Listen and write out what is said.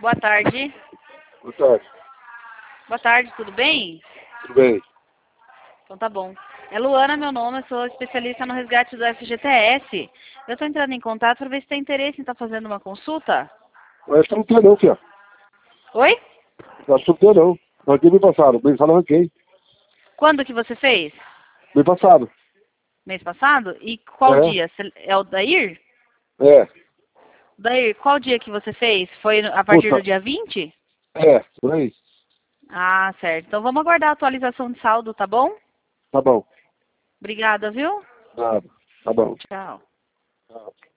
Boa tarde. Boa tarde. Boa tarde, tudo bem? Tudo bem? Então tá bom. É Luana, meu nome, eu sou especialista no resgate do FGTS. Eu estou entrando em contato para ver se tem interesse em estar fazendo uma consulta. Eu acho que não tem não, filha. Oi? Eu acho que não tem não. Arranquei mês passado. Mês passado arranquei. Quando que você fez? Mês passado. Mês passado? E qual É. dia? É o Dair? É. Dair, qual dia que você fez? Foi a partir do Puta. dia 20? É, por aí. Ah, certo. Então vamos aguardar a atualização de saldo, tá bom? Tá bom. Obrigada, viu? Nada. Tá bom. Tchau. Tchau.